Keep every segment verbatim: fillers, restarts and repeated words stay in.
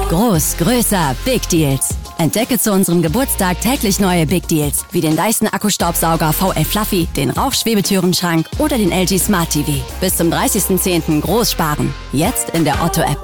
Groß, größer, Big Deals. Entdecke zu unserem Geburtstag täglich neue Big Deals, wie den Dyson Akkustaubsauger V L Fluffy, den Rauchschwebetürenschrank oder den L G Smart T V. Bis zum dreißigsten zehnten groß sparen. Jetzt in der Otto-App.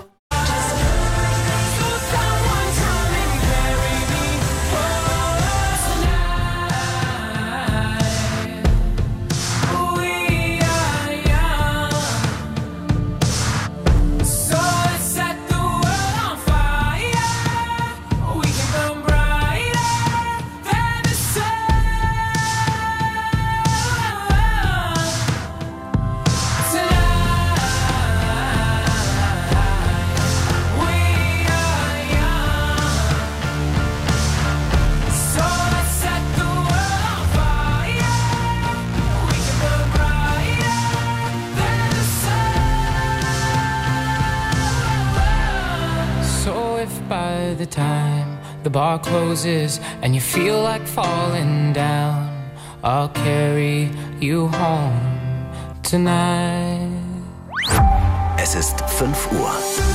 By the time the bar closes and you feel like falling down, I'll carry you home tonight. Es ist fünf Uhr.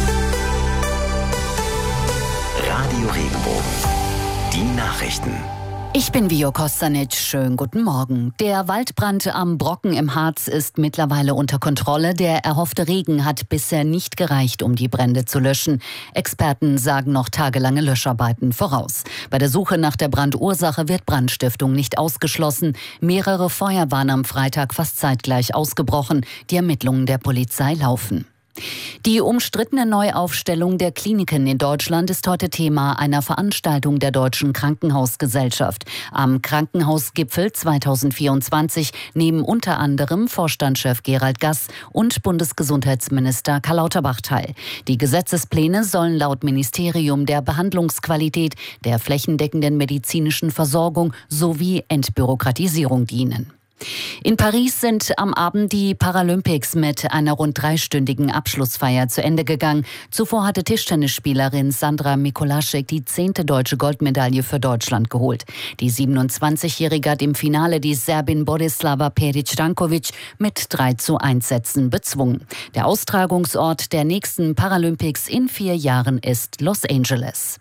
Radio Regenbogen. Die Nachrichten. Ich bin Vio Kostanic. Schönen guten Morgen. Der Waldbrand am Brocken im Harz ist mittlerweile unter Kontrolle. Der erhoffte Regen hat bisher nicht gereicht, um die Brände zu löschen. Experten sagen noch tagelange Löscharbeiten voraus. Bei der Suche nach der Brandursache wird Brandstiftung nicht ausgeschlossen. Mehrere Feuer waren am Freitag fast zeitgleich ausgebrochen. Die Ermittlungen der Polizei laufen. Die umstrittene Neuaufstellung der Kliniken in Deutschland ist heute Thema einer Veranstaltung der Deutschen Krankenhausgesellschaft. Am Krankenhausgipfel zweitausendvierundzwanzig nehmen unter anderem Vorstandschef Gerald Gass und Bundesgesundheitsminister Karl Lauterbach teil. Die Gesetzespläne sollen laut Ministerium der Behandlungsqualität, der flächendeckenden medizinischen Versorgung sowie Entbürokratisierung dienen. In Paris sind am Abend die Paralympics mit einer rund dreistündigen Abschlussfeier zu Ende gegangen. Zuvor hatte Tischtennisspielerin Sandra Mikolaschik die zehnte deutsche Goldmedaille für Deutschland geholt. Die siebenundzwanzigjährige hat im Finale die Serbin Borislava Perić-Ranković mit drei zu eins Sätzen bezwungen. Der Austragungsort der nächsten Paralympics in vier Jahren ist Los Angeles.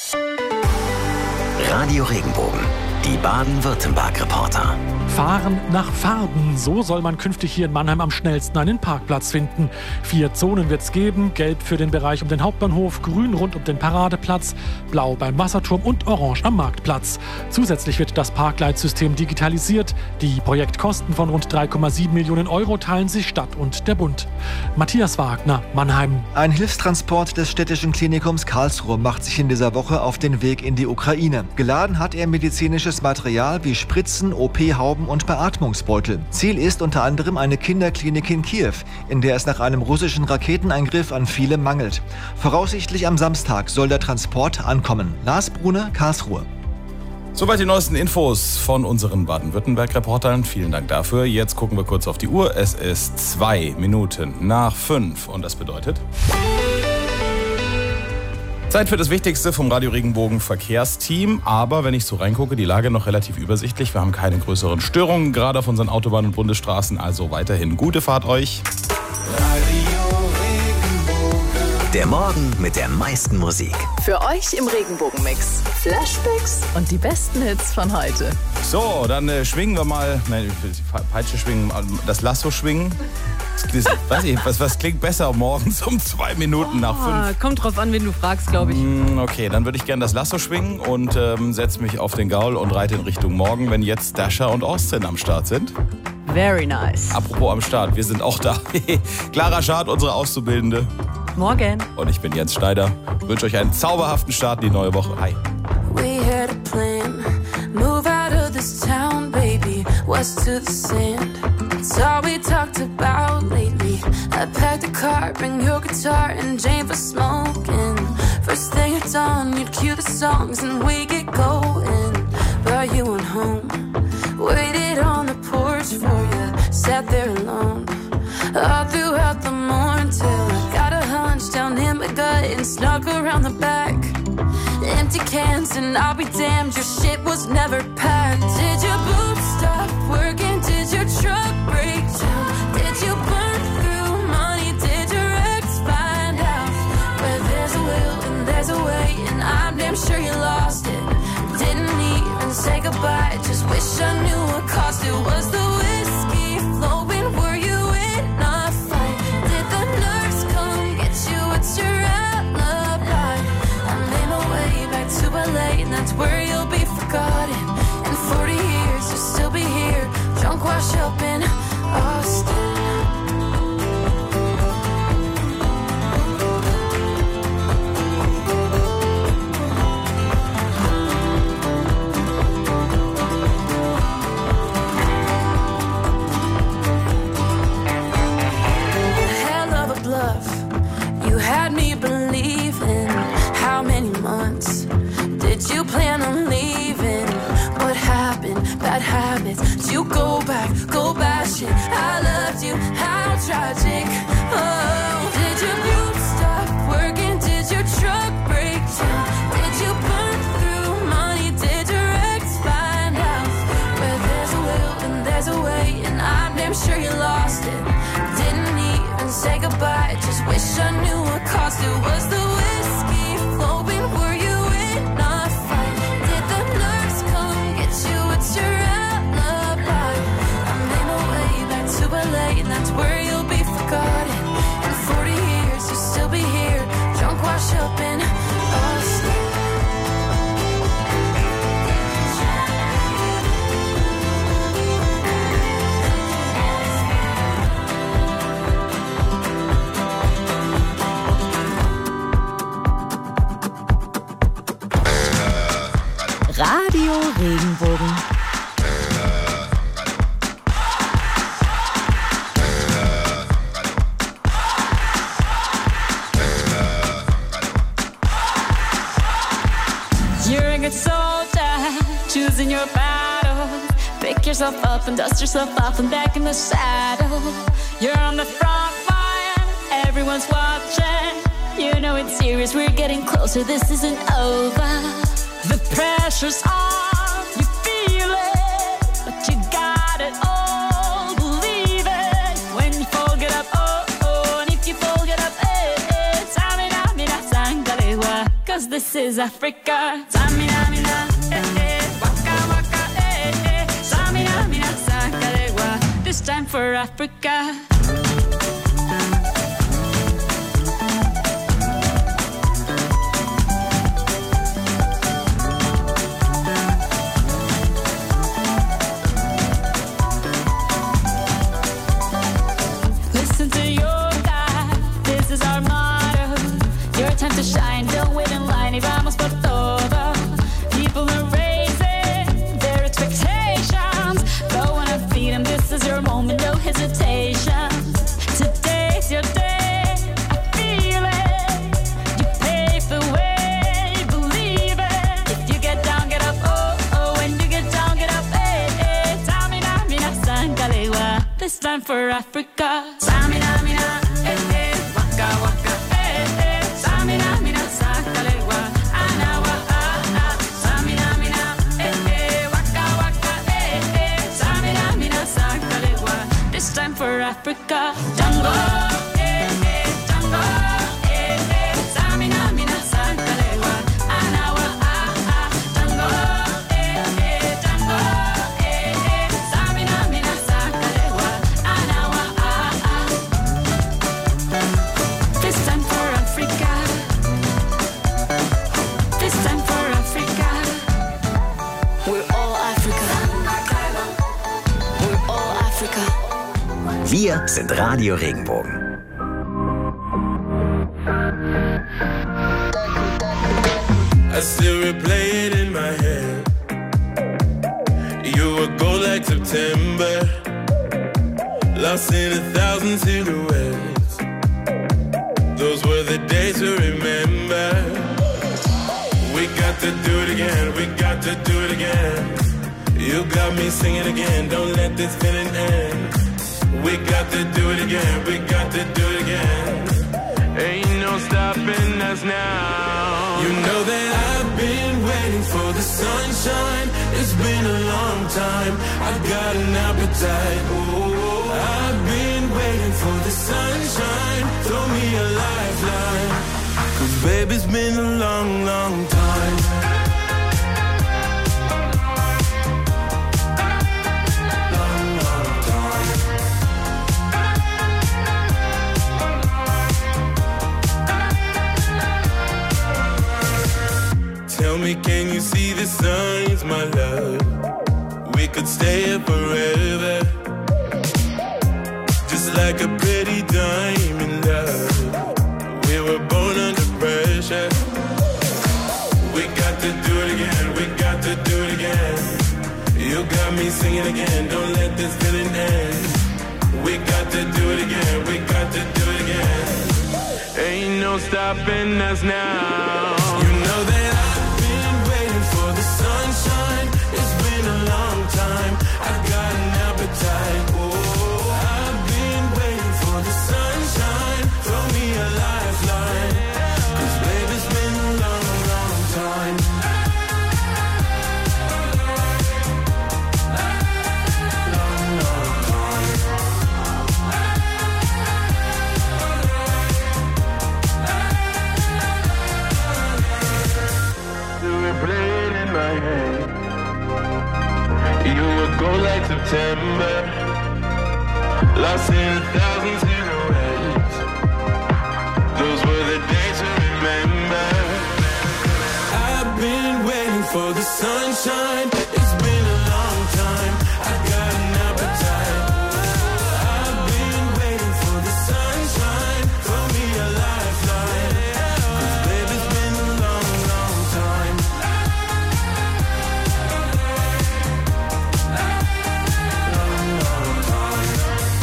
Radio Regenbogen. Die Baden-Württemberg-Reporter. Fahren nach Farben. So soll man künftig hier in Mannheim am schnellsten einen Parkplatz finden. Vier Zonen wird es geben. Gelb für den Bereich um den Hauptbahnhof, grün rund um den Paradeplatz, blau beim Wasserturm und orange am Marktplatz. Zusätzlich wird das Parkleitsystem digitalisiert. Die Projektkosten von rund drei Komma sieben Millionen Euro teilen sich Stadt und der Bund. Matthias Wagner, Mannheim. Ein Hilfstransport des städtischen Klinikums Karlsruhe macht sich in dieser Woche auf den Weg in die Ukraine. Geladen hat er medizinisches Material wie Spritzen, O P-Hauben und Beatmungsbeutel. Ziel ist unter anderem eine Kinderklinik in Kiew, in der es nach einem russischen Raketeneingriff an viele mangelt. Voraussichtlich am Samstag soll der Transport ankommen. Lars Brune, Karlsruhe. Soweit die neuesten Infos von unseren Baden-Württemberg-Reportern. Vielen Dank dafür. Jetzt gucken wir kurz auf die Uhr. Es ist zwei Minuten nach fünf und das bedeutet... Zeit für das Wichtigste vom Radio Regenbogen Verkehrsteam. Aber wenn ich so reingucke, die Lage noch relativ übersichtlich. Wir haben keine größeren Störungen, gerade auf unseren Autobahnen und Bundesstraßen. Also weiterhin gute Fahrt euch. Der Morgen mit der meisten Musik. Für euch im Regenbogen-Mix. Flashbacks und die besten Hits von heute. So, dann äh, schwingen wir mal, nein, die Peitsche schwingen, das Lasso schwingen. Das, weiß ich, was, was klingt besser morgens um zwei Minuten nach fünf? Kommt drauf an, wen du fragst, glaube ich. Mm, okay, dann würde ich gerne das Lasso schwingen und ähm, setze mich auf den Gaul und reite in Richtung Morgen, wenn jetzt Dasha und Austin am Start sind. Very nice. Apropos am Start, wir sind auch da. Clara Schad, unsere Auszubildende. Morgen. Und ich bin Jens Schneider. Ich wünsche euch einen zauberhaften Start in die neue Woche. Hi. We had a plan. Move out of this town, baby. West to the sand. It's all we talked about lately. I packed a car, bring your guitar and Jane for smoking. First thing at dawn, you'd cue the songs and we get going. But you went home, waited on the porch for you, sat there alone. All throughout the morning till I got a hunch down in my gut and snuck around the back. Empty cans and I'll be damned, your shit was never packed. Did your boobs stop working? Did your truck break down? Did you burn through money? Did your ex find out? Where there's a will and there's a way. damn sure you lost it. Didn't even say goodbye, just wish I knew what cost it. Was the whiskey flowing? Were you in a fight? Did the nurse come get you? What's your alibi? I made my way back to L A, and that's where you'll be forgotten. In forty years you'll still be here, drunk, washed up in Austin. Had me believing. How many months did you plan on leaving? What happened? Bad habits. Did you go back? Go bash it. I loved you. How tragic. Oh, did your group stop working? Did your truck break down? Did you burn through money? Did your ex find out? Where there's a will and there's a way, and I'm damn sure you lost it. Didn't even say goodbye, just wish I knew what cost it. Was the whiskey flowing? Were you in a fight? Did the nurse come get you? What's your alibi? I made my way back to L A, and that's where you'll be forgotten. In forty years you'll still be here, drunk, washed up in Austin. Radio Regenbogen. You're a good soldier, choosing your battle. Pick yourself up and dust yourself off and back in the saddle. You're on the front line, everyone's watching. You know it's serious, we're getting closer, this isn't over. The pressure's on, you feel it, but you got it all, believe it. When you fall, get up, oh, oh, and if you fall, get up, eh, eh. Samina, mina, sangalewa, cause this is Africa. Samina, mina, eh, eh, waka, waka, eh, eh. Samina, mina, sangalewa, this time for Africa. Time to shine, don't wait in line, y vamos por todo. People are raising their expectations. Go on and feed them, this is your moment, no hesitation. Today's your day, I feel it. You pave the way, believe it. If you get down, get up, oh, oh. When you get down, get up, eh, eh. Samina, mina, sangalewa, this time for Africa. Samina, mina, eh, eh. Waka, waka. Samina, mina, sangalewa, anawa, ah, ah. Samina, mina, eh, eh, waka, waka, eh, eh. Samina, mina, sangalewa, this time for Africa. Tango, eh, eh, tango, eh, eh. Samina, mina, sangalewa, anawa, ah, ah. Tango, eh, eh, tango, eh, eh. Samina, mina, sangalewa, anawa, ah, ah. This time for Africa. Wir sind Radio Regenbogen. I still replay it in my head. You were gold like September, lost in a thousand silhouettes. Those were the days to remember. We got to do it again, we got to do it again. You got me singing again, don't let this feeling end. We got to do it again, we got to do it again. Ain't no stopping us now. You know that I've been waiting for the sunshine. It's been a long time, I got an appetite. Oh, I've been waiting for the sunshine. Throw me a lifeline, 'Cause baby, it's been a long, long time. Long, long time. Tell me, can you see the signs, my love? We could stay here forever. Just like a pretty diamond, love. We were born under pressure. We got to do it again, we got to do it again. You got me singing again, don't let this feeling end. We got to do it again, we got to do it again. Ain't no stopping us now. You know that I've been waiting for the sunshine. It's been a long time, I got an appetite. Oh, I've been waiting for the sunshine. Throw me a lifeline, 'cause baby, it's been a long, long time. Long, long time. You were playing in my head. You would go like September, lost in a thousand silhouettes. Those were the days to remember. I've been waiting for the sunshine. It's been a long time, I got an appetite. I've been waiting for the sunshine. Throw me a lifeline, 'cause baby, it's been a long, long time. Long, long time.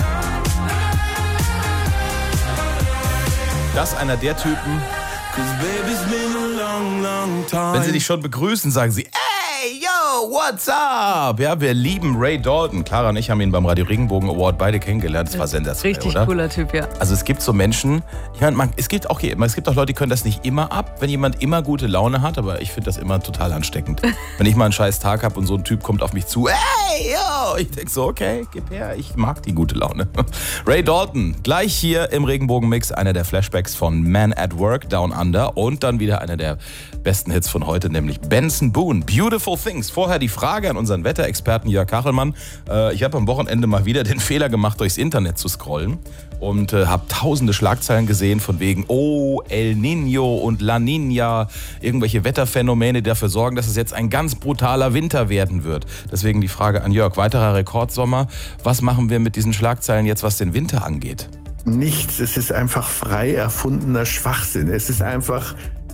Das ist einer der Typen. 'Cause baby, it's been a long, long time. Wenn sie dich schon begrüßen, sagen sie, hey, yo, what's up? Ja, wir lieben Ray Dalton. Clara und ich haben ihn beim Radio Regenbogen Award beide kennengelernt. Das war sensationell, Richtig oder? cooler Typ, ja. Also es gibt so Menschen, ich meine, man, es gibt auch es gibt auch Leute, die können das nicht immer ab, wenn jemand immer gute Laune hat, aber ich finde das immer total ansteckend. Wenn ich mal einen scheiß Tag habe und so ein Typ kommt auf mich zu, hey, yo, ich denke so, okay, gib her, ich mag die gute Laune. Ray Dalton, gleich hier im Regenbogen-Mix, einer der Flashbacks von Man at Work, Down Under und dann wieder einer der besten Hits von heute, nämlich Benson Boone, Beautiful Things. Vorher die Frage an unseren Wetterexperten Jörg Kachelmann. Äh, ich habe am Wochenende mal wieder den Fehler gemacht, durchs Internet zu scrollen und äh, habe tausende Schlagzeilen gesehen von wegen, oh, El Niño und La Niña, irgendwelche Wetterphänomene, die dafür sorgen, dass es jetzt ein ganz brutaler Winter werden wird. Deswegen die Frage an Jörg, weiterer Rekordsommer. Was machen wir mit diesen Schlagzeilen jetzt, was den Winter angeht? Nichts, es ist einfach frei erfundener Schwachsinn. Es ist einfach,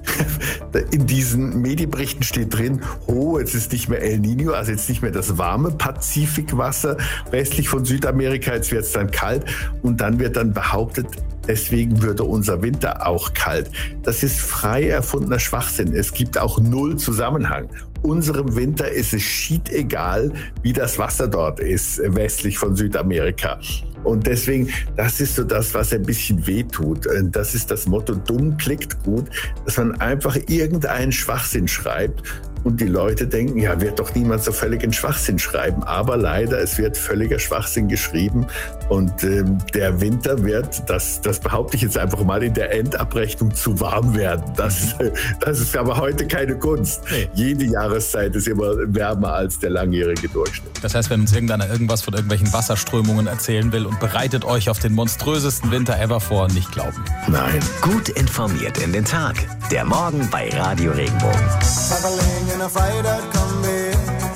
in diesen Medienberichten steht drin, oh, jetzt ist nicht mehr El Niño, also jetzt nicht mehr das warme Pazifikwasser westlich von Südamerika, jetzt wird es dann kalt und dann wird dann behauptet, deswegen würde unser Winter auch kalt. Das ist frei erfundener Schwachsinn. Es gibt auch null Zusammenhang. Unserem Winter ist es schiedegal, wie das Wasser dort ist, westlich von Südamerika. Und deswegen, das ist so das, was ein bisschen wehtut. Das ist das Motto, dumm klickt gut, dass man einfach irgendeinen Schwachsinn schreibt und die Leute denken, ja, wird doch niemand so völligen Schwachsinn schreiben. Aber leider, es wird völliger Schwachsinn geschrieben und ähm, der Winter wird, das, das behaupte ich jetzt einfach mal, in der Endabrechnung zu warm werden. Das, das ist aber heute keine Kunst. Nee. Jede Jahreszeit ist immer wärmer als der langjährige Durchschnitt. Das heißt, wenn uns irgendeiner irgendwas von irgendwelchen Wasserströmungen erzählen will und bereitet euch auf den monströsesten Winter ever vor, nicht glauben. Nein. Gut informiert in den Tag. Der Morgen bei Radio Regenbogen. In a freighter combi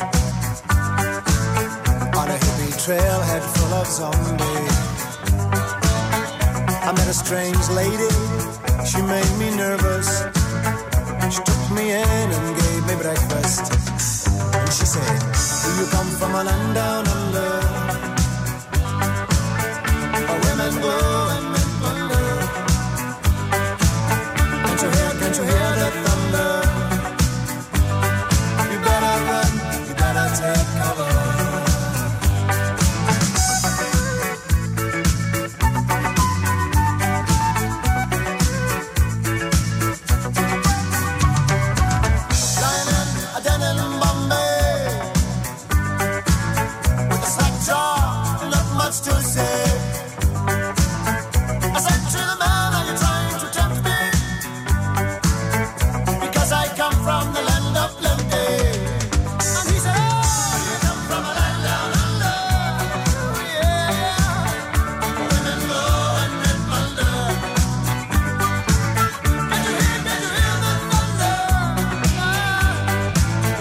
on a hippie trailhead full of zombies. I met a strange lady, she made me nervous.